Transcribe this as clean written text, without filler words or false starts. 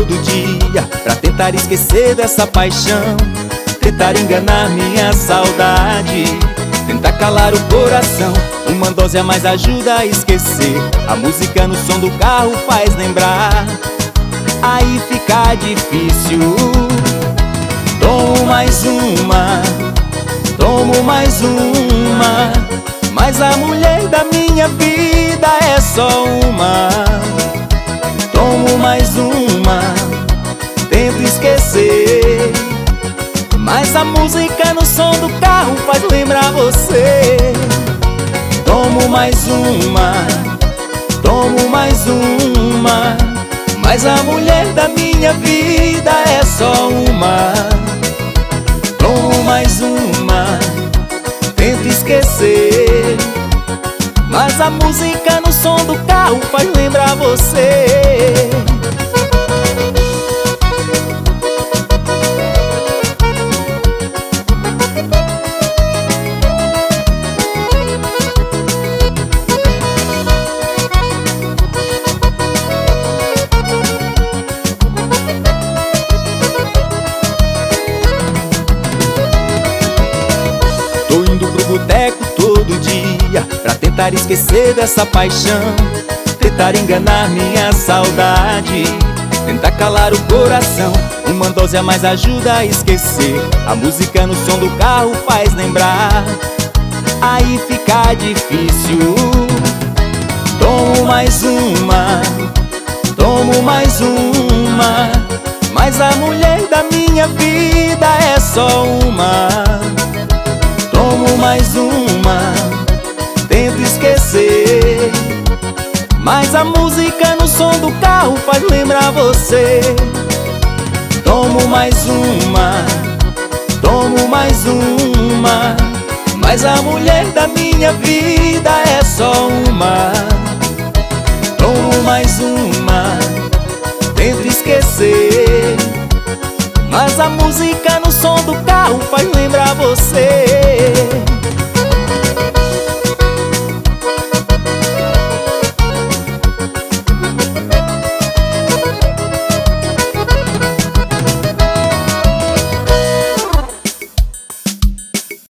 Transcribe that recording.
todo dia pra tentar esquecer dessa paixão, tentar enganar minha saudade, tentar calar o coração. Uma dose a mais ajuda a esquecer. A música no som do carro faz lembrar. Aí fica difícil. Tomo mais uma, tomo mais uma, mas a mulher da minha vida é só uma. Tomo mais uma, tento esquecer, mas a música no som do carro faz lembrar você. Tomo mais uma, tomo mais uma, mas a mulher da minha vida é só uma. Tomo mais uma, tento esquecer, mas a música no som do carro faz lembrar você. Tô indo pro boteco todo dia pra tentar esquecer dessa paixão, tentar enganar minha saudade, tentar calar o coração. Uma dose a mais ajuda a esquecer. A música no som do carro faz lembrar. Aí fica difícil. Tomo mais uma, tomo mais uma, mas a mulher da minha vida é só uma. Tomo mais uma, tento esquecer, mas a música no som do carro faz lembrar você. Tomo mais uma, tomo mais uma, mas a mulher da minha vida é só uma. Tomo mais uma, tento esquecer, mas a música no som do carro faz lembrar você.